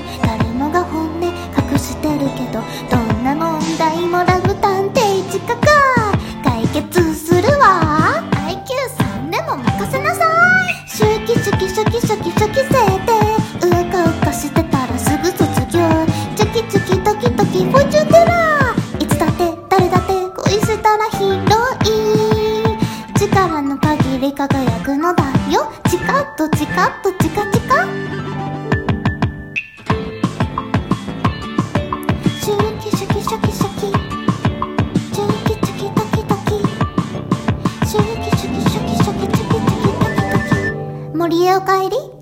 誰もが本音隠してるけど、どんな問題もラブ探偵近く解決するわ。 IQ3 でも任せなさい。シュキシュキシュキシュキシュキせいでうかうかしてたらすぐ卒業。チュキチュキドキドキフォーチュンテラー。いつだって誰だって恋したらヒーロー。力の限り輝くのだよ。チカッとチカッとチカチカ。シュキシュキシュキシュキチュキチュキドキドキシュキシュキシュキシュキチュキチュキドキドキ。森へお帰り。